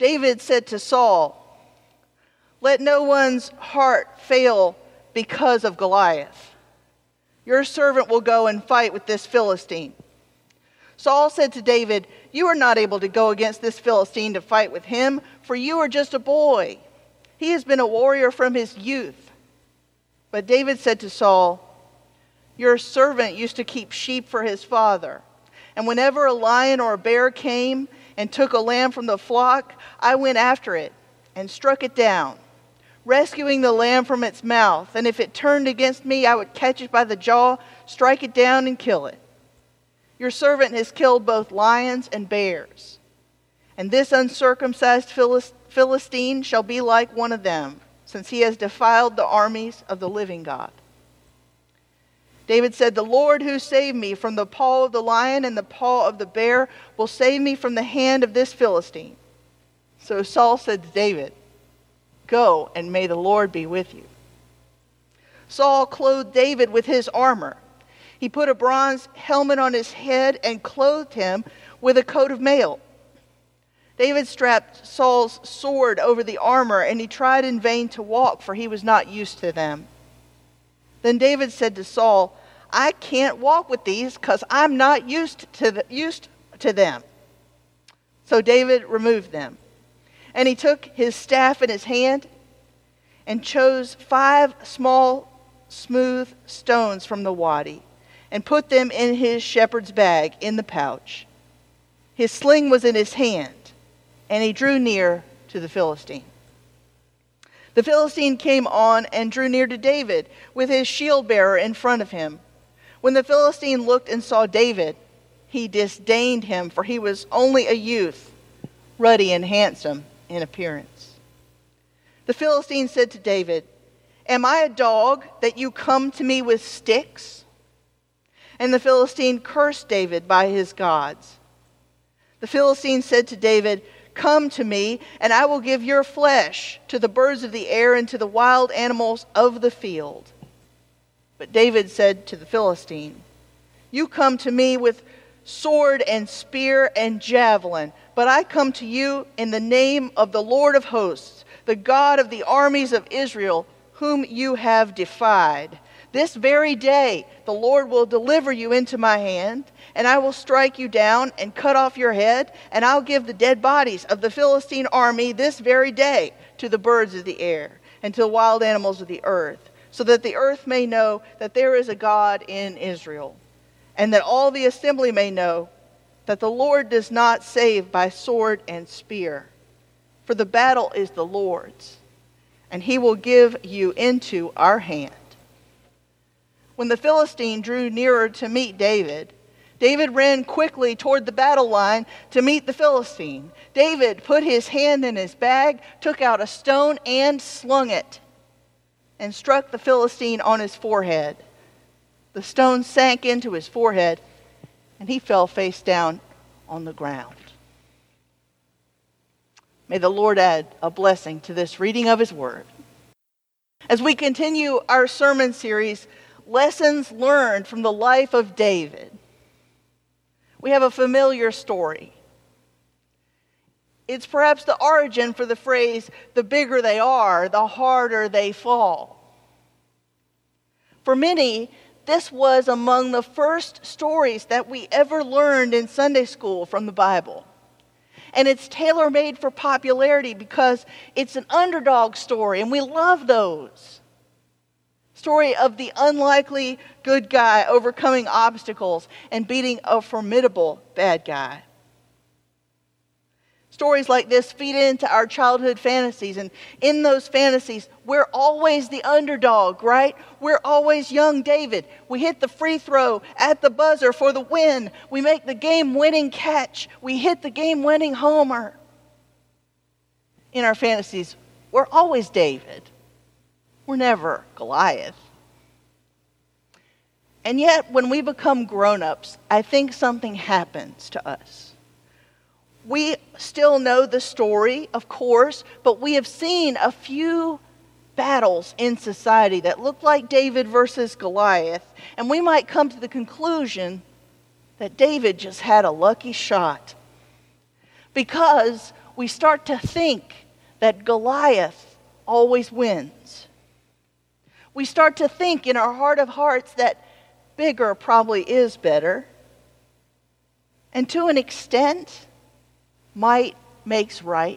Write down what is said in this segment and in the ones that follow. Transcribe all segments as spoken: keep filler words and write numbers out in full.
David said to Saul, "Let no one's heart fail because of Goliath. Your servant will go and fight with this Philistine." Saul said to David, "You are not able to go against this Philistine to fight with him, for you are just a boy. He has been a warrior from his youth." But David said to Saul, "Your servant used to keep sheep for his father, and whenever a lion or a bear came and took a lamb from the flock, I went after it and struck it down, rescuing the lamb from its mouth. And if it turned against me, I would catch it by the jaw, strike it down, and kill it. Your servant has killed both lions and bears, and this uncircumcised Philistine shall be like one of them, since he has defiled the armies of the living God." David said, "The Lord who saved me from the paw of the lion and the paw of the bear will save me from the hand of this Philistine." So Saul said to David, "Go, and may the Lord be with you." Saul clothed David with his armor. He put a bronze helmet on his head and clothed him with a coat of mail. David strapped Saul's sword over the armor, and he tried in vain to walk, for he was not used to them. Then David said to Saul, "I can't walk with these because I'm not used to, the, used to them." So David removed them. And he took his staff in his hand and chose five small, smooth stones from the wadi and put them in his shepherd's bag in the pouch. His sling was in his hand, and he drew near to the Philistine. The Philistine came on and drew near to David with his shield bearer in front of him. When the Philistine looked and saw David, he disdained him, for he was only a youth, ruddy and handsome in appearance. The Philistine said to David, "Am I a dog that you come to me with sticks?" And the Philistine cursed David by his gods. The Philistine said to David, "Come to me, and I will give your flesh to the birds of the air and to the wild animals of the field." But David said to the Philistine, "You come to me with sword and spear and javelin, but I come to you in the name of the Lord of hosts, the God of the armies of Israel, whom you have defied. This very day the Lord will deliver you into my hand, and I will strike you down and cut off your head, and I'll give the dead bodies of the Philistine army this very day to the birds of the air and to the wild animals of the earth, so that the earth may know that there is a God in Israel, and that all the assembly may know that the Lord does not save by sword and spear. For the battle is the Lord's, and he will give you into our hand." When the Philistine drew nearer to meet David, David ran quickly toward the battle line to meet the Philistine. David put his hand in his bag, took out a stone and slung it, and struck the Philistine on his forehead. The stone sank into his forehead, and he fell face down on the ground. May the Lord add a blessing to this reading of his word. As we continue our sermon series, Lessons Learned from the Life of David, we have a familiar story. It's perhaps the origin for the phrase, "the bigger they are, the harder they fall." For many, this was among the first stories that we ever learned in Sunday school from the Bible. And it's tailor-made for popularity because it's an underdog story, and we love those. Story of the unlikely good guy overcoming obstacles and beating a formidable bad guy. Stories like this feed into our childhood fantasies, and in those fantasies, we're always the underdog, right? We're always young David. We hit the free throw at the buzzer for the win. We make the game-winning catch. We hit the game-winning homer. In our fantasies, we're always David. We're never Goliath. And yet, when we become grown-ups, I think something happens to us. We still know the story, of course, but we have seen a few battles in society that look like David versus Goliath, and we might come to the conclusion that David just had a lucky shot. Because we start to think that Goliath always wins. We start to think in our heart of hearts that bigger probably is better. And to an extent, might makes right.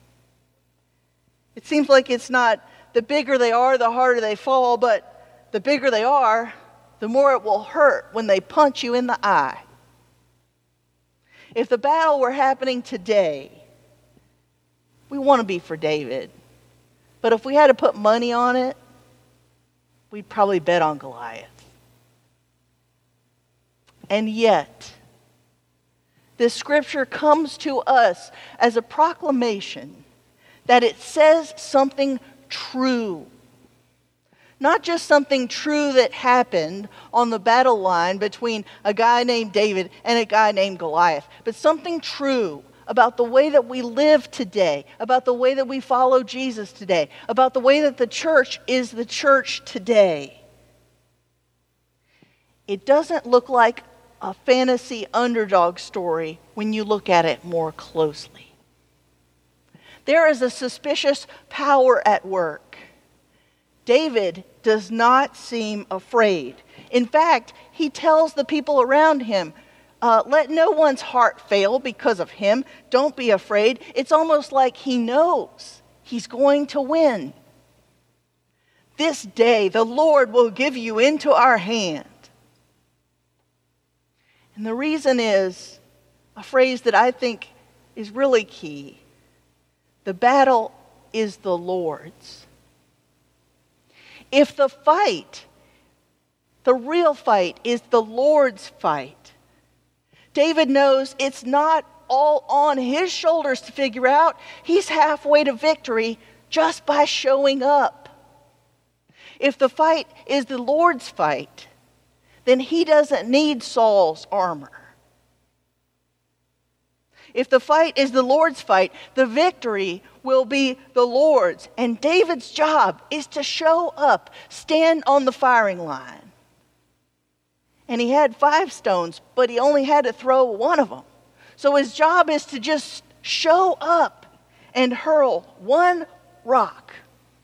It seems like it's not the bigger they are, the harder they fall, but the bigger they are, the more it will hurt when they punch you in the eye. If the battle were happening today, we want to be for David. But if we had to put money on it, we'd probably bet on Goliath. And yet, this scripture comes to us as a proclamation that it says something true. Not just something true that happened on the battle line between a guy named David and a guy named Goliath, but something true about the way that we live today, about the way that we follow Jesus today, about the way that the church is the church today. It doesn't look like a fantasy underdog story when you look at it more closely. There is a suspicious power at work. David does not seem afraid. In fact, he tells the people around him, uh, let no one's heart fail because of him. Don't be afraid. It's almost like he knows he's going to win. This day the Lord will give you into our hand. And the reason is a phrase that I think is really key. The battle is the Lord's. If the fight, the real fight, is the Lord's fight, David knows it's not all on his shoulders to figure out. He's halfway to victory just by showing up. If the fight is the Lord's fight, then he doesn't need Saul's armor. If the fight is the Lord's fight, the victory will be the Lord's. And David's job is to show up, stand on the firing line. And he had five stones, but he only had to throw one of them. So his job is to just show up and hurl one rock.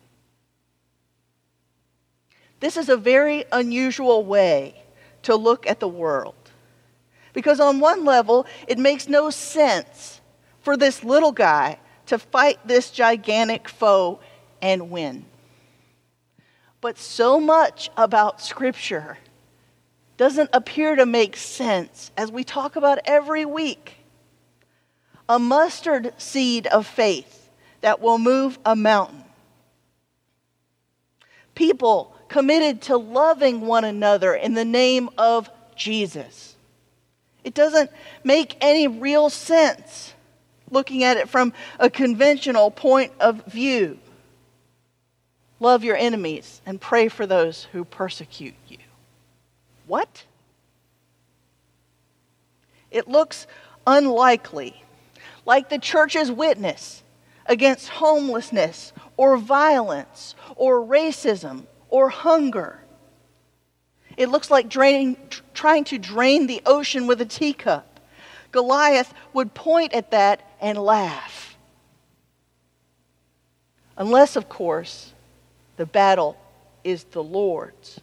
This is a very unusual way to look at the world. Because on one level, it makes no sense for this little guy to fight this gigantic foe and win. But so much about Scripture doesn't appear to make sense, as we talk about every week. A mustard seed of faith that will move a mountain. People committed to loving one another in the name of Jesus. It doesn't make any real sense looking at it from a conventional point of view. Love your enemies and pray for those who persecute you. What? It looks unlikely, like the church's witness against homelessness or violence or racism or hunger. It looks like draining, trying to drain the ocean with a teacup. Goliath would point at that and laugh. Unless, of course, the battle is the Lord's.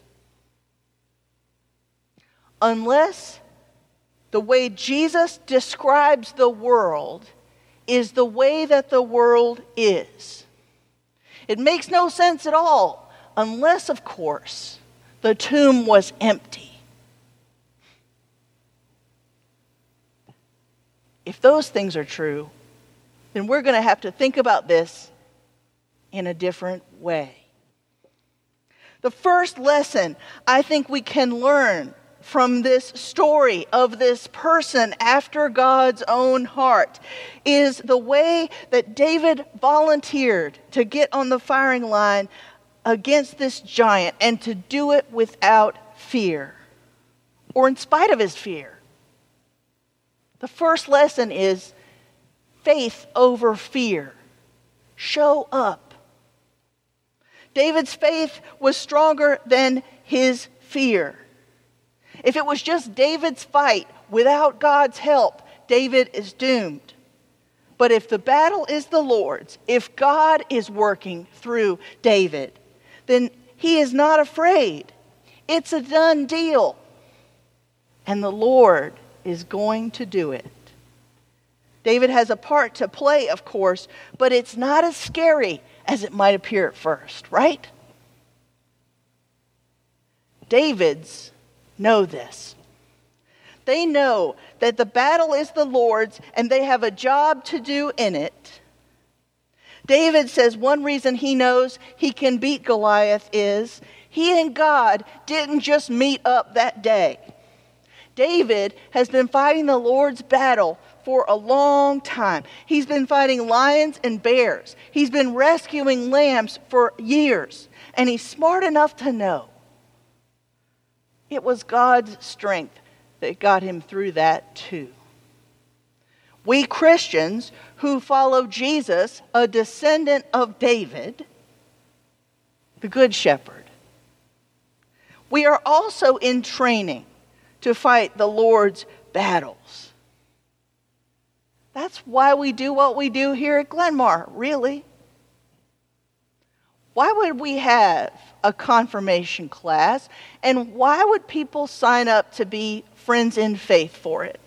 Unless the way Jesus describes the world is the way that the world is. It makes no sense at all, unless, of course, the tomb was empty. If those things are true, then we're going to have to think about this in a different way. The first lesson I think we can learn from this story of this person after God's own heart is the way that David volunteered to get on the firing line against this giant and to do it without fear, or in spite of his fear. The first lesson is faith over fear. Show up. David's faith was stronger than his fear. If it was just David's fight without God's help, David is doomed. But if the battle is the Lord's, if God is working through David, then he is not afraid. It's a done deal. And the Lord is going to do it. David has a part to play, of course, but it's not as scary as it might appear at first, right? Davids know this. They know that the battle is the Lord's and they have a job to do in it. David says one reason he knows he can beat Goliath is he and God didn't just meet up that day. David has been fighting the Lord's battle for a long time. He's been fighting lions and bears. He's been rescuing lambs for years. And he's smart enough to know it was God's strength that got him through that too. We Christians who follow Jesus, a descendant of David, the Good Shepherd, we are also in training to fight the Lord's battles. That's why we do what we do here at Glenmar, really. Why would we have a confirmation class? And why would people sign up to be friends in faith for it?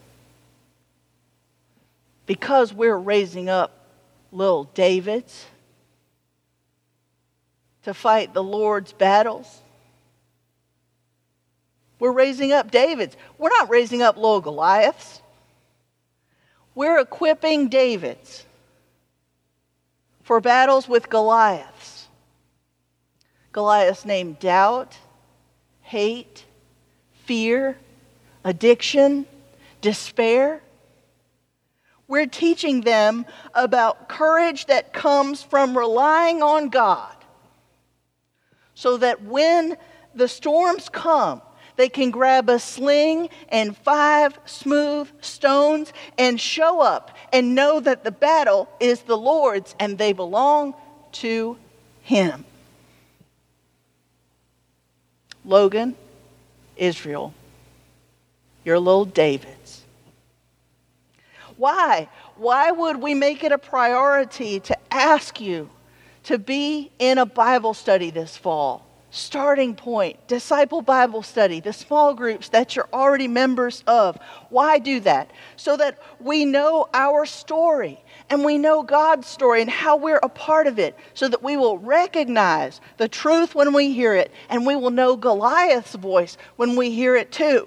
Because we're raising up little Davids to fight the Lord's battles. We're raising up Davids. We're not raising up little Goliaths. We're equipping Davids for battles with Goliaths. Goliaths named doubt, hate, fear, addiction, despair. We're teaching them about courage that comes from relying on God, so that when the storms come, they can grab a sling and five smooth stones and show up and know that the battle is the Lord's and they belong to Him. Logan, Israel, your little Davids. Why? Why would we make it a priority to ask you to be in a Bible study this fall? Starting Point, Disciple Bible Study, the small groups that you're already members of. Why do that? So that we know our story and we know God's story and how we're a part of it, so that we will recognize the truth when we hear it and we will know Goliath's voice when we hear it too.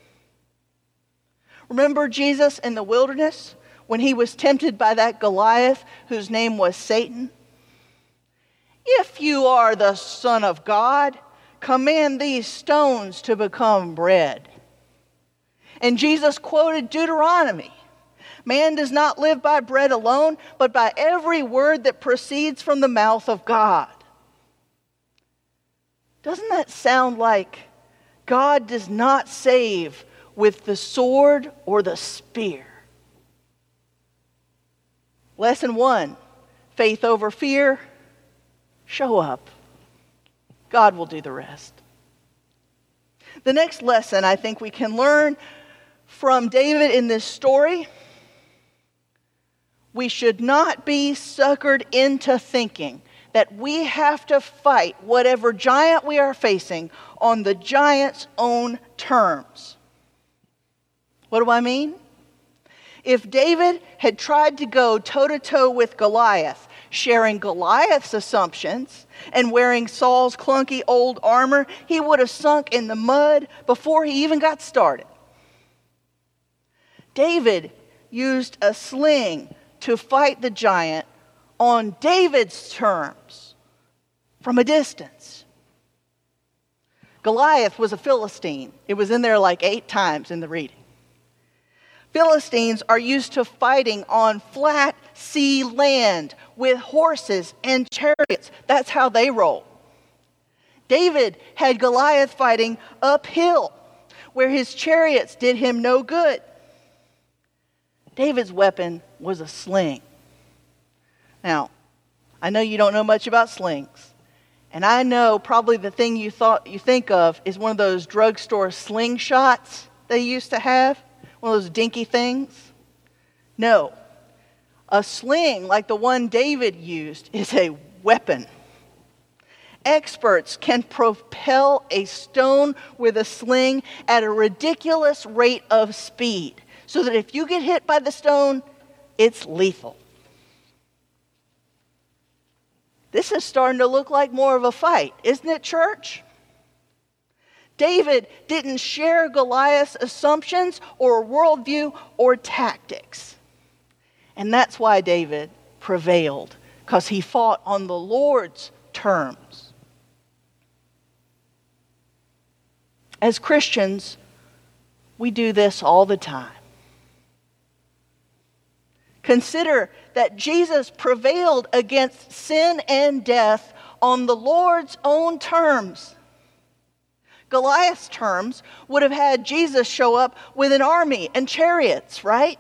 Remember Jesus in the wilderness when he was tempted by that Goliath whose name was Satan? If you are the Son of God, command these stones to become bread. And Jesus quoted Deuteronomy. Man does not live by bread alone, but by every word that proceeds from the mouth of God. Doesn't that sound like God does not save with the sword or the spear? Lesson one, faith over fear. Show up. God will do the rest. The next lesson I think we can learn from David in this story, we should not be suckered into thinking that we have to fight whatever giant we are facing on the giant's own terms. What do I mean? If David had tried to go toe-to-toe with Goliath, sharing Goliath's assumptions and wearing Saul's clunky old armor, he would have sunk in the mud before he even got started. David used a sling to fight the giant on David's terms from a distance. Goliath was a Philistine. It was in there like eight times in the reading. Philistines are used to fighting on flat sea land with horses and chariots. That's how they roll. David had Goliath fighting uphill, where his chariots did him no good. David's weapon was a sling. Now, I know you don't know much about slings, and I know probably the thing you thought you think of is one of those drugstore slingshots they used to have. One of those dinky things? No. A sling like the one David used is a weapon. Experts can propel a stone with a sling at a ridiculous rate of speed, so that if you get hit by the stone, it's lethal. This is starting to look like more of a fight, isn't it, church? David didn't share Goliath's assumptions or worldview or tactics. And that's why David prevailed, because he fought on the Lord's terms. As Christians, we do this all the time. Consider that Jesus prevailed against sin and death on the Lord's own terms. Goliath's terms would have had Jesus show up with an army and chariots, right?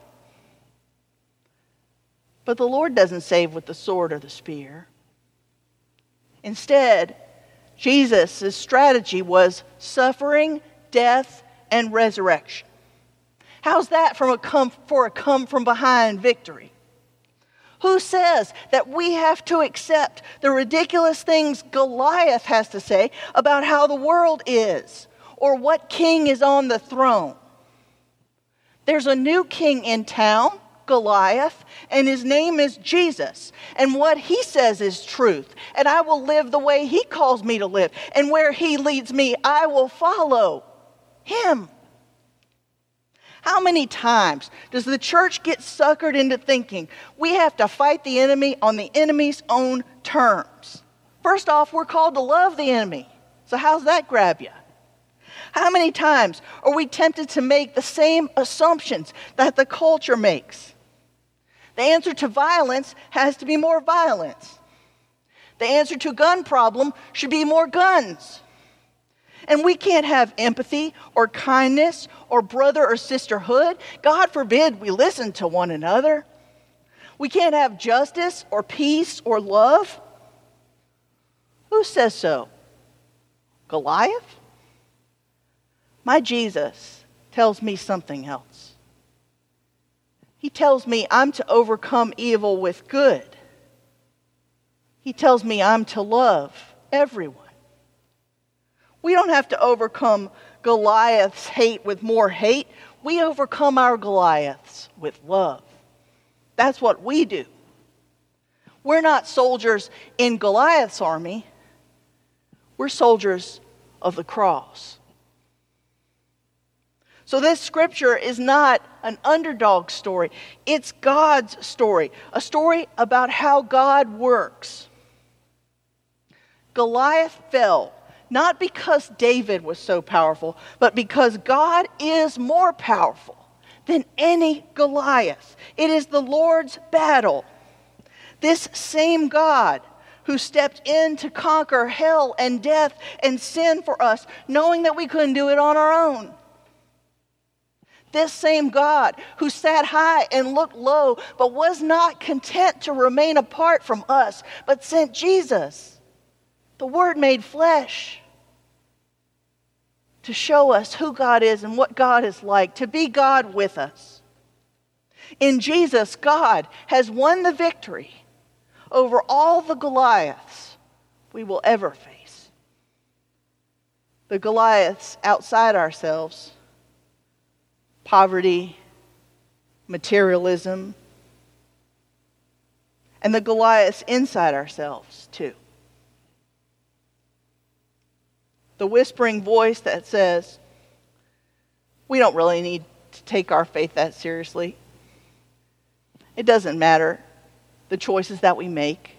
But the Lord doesn't save with the sword or the spear. Instead, Jesus' strategy was suffering, death, and resurrection. How's that from a come, for a come-from-behind victory? Who says that we have to accept the ridiculous things Goliath has to say about how the world is or what king is on the throne? There's a new king in town, Goliath, and his name is Jesus. And what he says is truth. And I will live the way he calls me to live. And where he leads me, I will follow him. How many times does the church get suckered into thinking we have to fight the enemy on the enemy's own terms? First off, we're called to love the enemy. So how's that grab you? How many times are we tempted to make the same assumptions that the culture makes? The answer to violence has to be more violence. The answer to gun problem should be more guns. And we can't have empathy or kindness or brother or sisterhood. God forbid we listen to one another. We can't have justice or peace or love. Who says so? Goliath? My Jesus tells me something else. He tells me I'm to overcome evil with good. He tells me I'm to love everyone. We don't have to overcome Goliath's hate with more hate. We overcome our Goliaths with love. That's what we do. We're not soldiers in Goliath's army. We're soldiers of the cross. So this scripture is not an underdog story. It's God's story. A story about how God works. Goliath fell. Not because David was so powerful, but because God is more powerful than any Goliath. It is the Lord's battle. This same God who stepped in to conquer hell and death and sin for us, knowing that we couldn't do it on our own. This same God who sat high and looked low, but was not content to remain apart from us, but sent Jesus, the Word made flesh, to show us who God is and what God is like, to be God with us. In Jesus, God has won the victory over all the Goliaths we will ever face. The Goliaths outside ourselves, poverty, materialism, and the Goliaths inside ourselves too. The whispering voice that says, we don't really need to take our faith that seriously. It doesn't matter the choices that we make.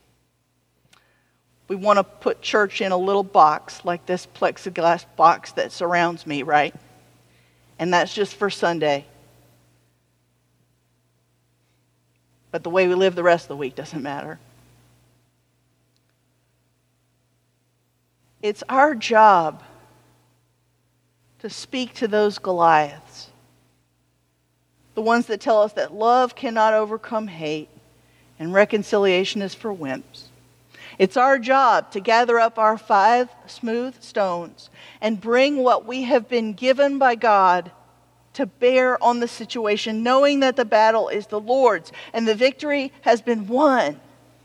We want to put church in a little box like this plexiglass box that surrounds me, right? And that's just for Sunday. But the way we live the rest of the week doesn't matter. It's our job to speak to those Goliaths, the ones that tell us that love cannot overcome hate and reconciliation is for wimps. It's our job to gather up our five smooth stones and bring what we have been given by God to bear on the situation, knowing that the battle is the Lord's and the victory has been won.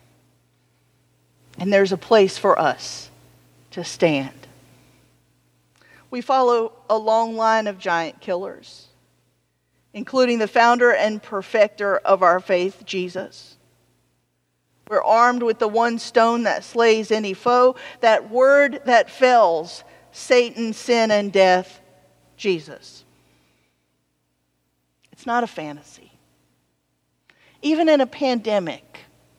And there's a place for us to stand. We follow a long line of giant killers, including the founder and perfecter of our faith, Jesus. We're armed with the one stone that slays any foe, that word that fells Satan, sin, and death, Jesus. It's not a fantasy. Even in a pandemic,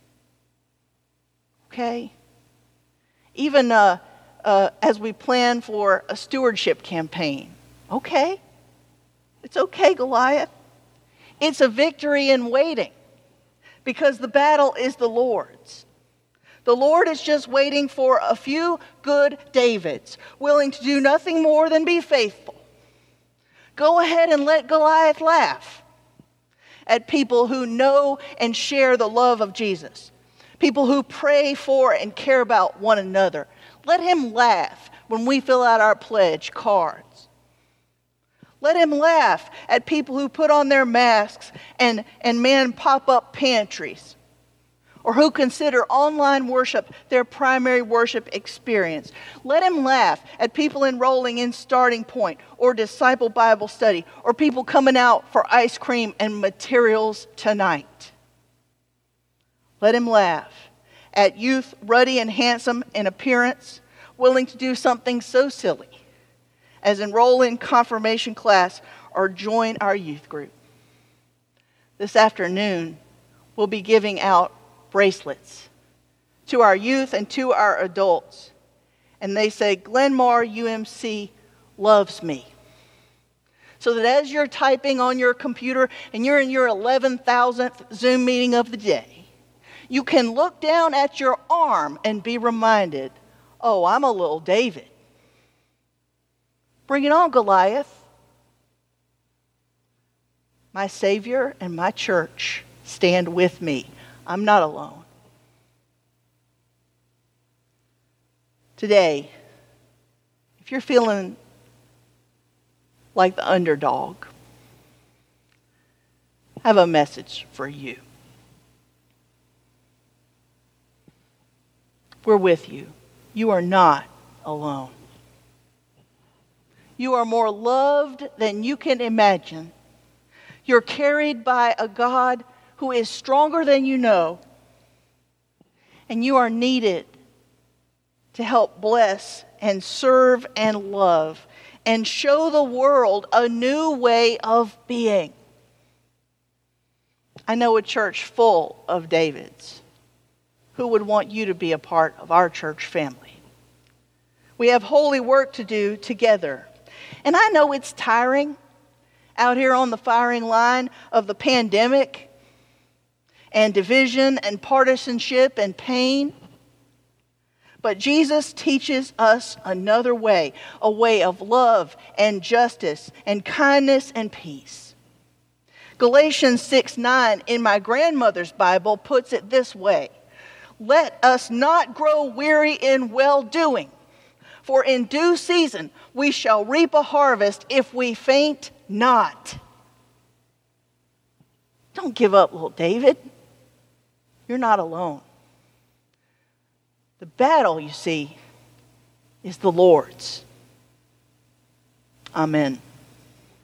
okay? Even uh, uh, as we plan for a stewardship campaign, okay? It's okay, Goliath. It's a victory in waiting because the battle is the Lord's. The Lord is just waiting for a few good Davids, willing to do nothing more than be faithful. Go ahead and let Goliath laugh at people who know and share the love of Jesus, people who pray for and care about one another. Let him laugh when we fill out our pledge cards. Let him laugh at people who put on their masks and, and man pop-up pantries, or who consider online worship their primary worship experience. Let him laugh at people enrolling in Starting Point or Disciple Bible Study, or people coming out for ice cream and materials tonight. Let him laugh at youth ruddy and handsome in appearance, willing to do something so silly as enroll in confirmation class or join our youth group. This afternoon, we'll be giving out bracelets to our youth and to our adults. And they say, Glenmar U M C loves me. So that as you're typing on your computer and you're in your eleven thousandth Zoom meeting of the day, you can look down at your arm and be reminded, oh, I'm a little David. Bring it on, Goliath. My Savior and my church stand with me. I'm not alone. Today, if you're feeling like the underdog, I have a message for you. We're with you. You are not alone. You are more loved than you can imagine. You're carried by a God who is stronger than you know. And you are needed to help bless and serve and love and show the world a new way of being. I know a church full of Davids who would want you to be a part of our church family. We have holy work to do together. And I know it's tiring out here on the firing line of the pandemic and division and partisanship and pain. But Jesus teaches us another way, a way of love and justice and kindness and peace. Galatians six nine in my grandmother's Bible puts it this way: let us not grow weary in well-doing, for in due season we shall reap a harvest if we faint not. Don't give up, little David. You're not alone. The battle, you see, is the Lord's. Amen.